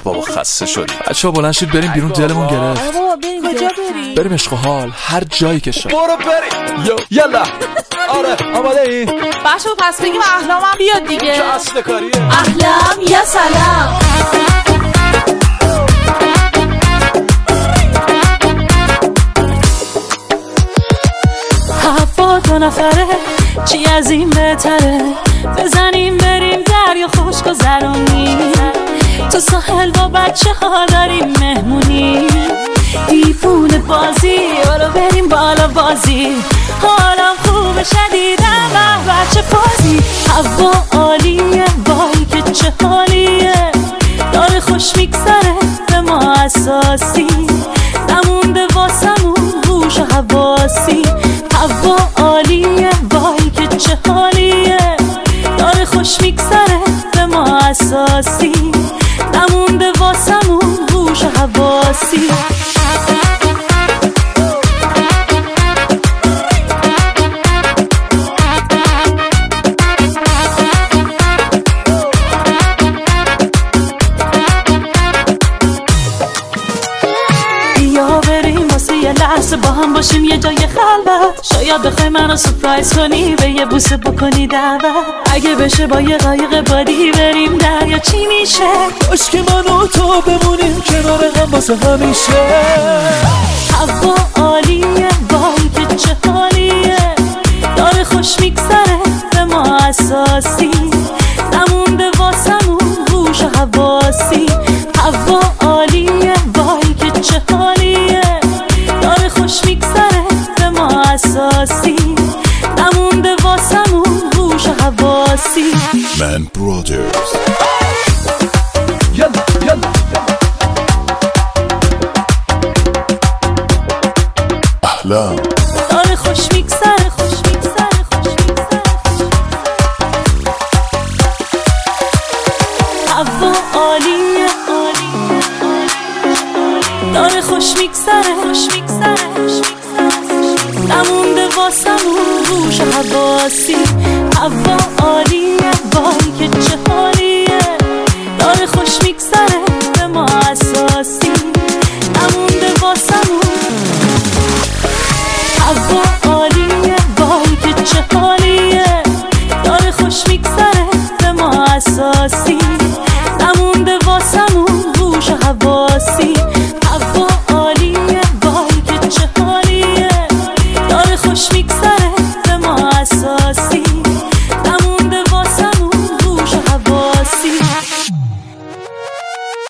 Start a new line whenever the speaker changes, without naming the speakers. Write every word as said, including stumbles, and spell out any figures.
بابا خسته شدیم. بچه‌ها بلند شید بریم بیرون، دلمون گرفت.
آره بابا بریم. کجا بریم؟
بریم عشق و حال، هر جایی که شد.
برو بریم. یو یلا. آره آماده ای؟
بچه‌ها پس بگیم احلامم بیاد دیگه.
چه اصل کاریه؟
احلام یا سلام.
هوا دو نفره چی از این بهتره، بزنیم بریم دریا خوش گذرونیم، تو ساحل با بچه ها داریم مهمونی، دیفونه بازی برو بریم بالا بازی، حالم خوب شدیدم و بچه بازی، هوا عالیه وای که چه حالیه، داره خوش میگذره به ما اساسی، نمونده واسمون هوش و حواسی، هوا عالیه وای که چه حالیه، داره خوش میگذره به ما اساسی، نمونده واسمون هوش و حواسی. لحظه با هم باشیم یه جای خلوت، شاید بخوای منو سورپرایز کنی به یه بوسه بکنی دعوت، اگه بشه با یه قایق بادی بریم دریا چی میشه،
باش که من و تو بمونیم کنار هم واسه همیشه،
هوا عالیه وای که چه حالیه، داره خوش میگذره به ما اساسی، نمونده واسمون هوش و حواسی، هوا عالیه وای که چه حالیه، داره خوش میگذره به ما اساسی، نمونده واسمون هوش و حواسی.
من برادرز
یلا یلا
احلام
داره خوش میگذره خوش میگذره خوش میگذره، هوا عالیه عالیه، داره خوش میگذره خوش میگذره، نمونده واسمون هوش و حواسی، هوا عالیه.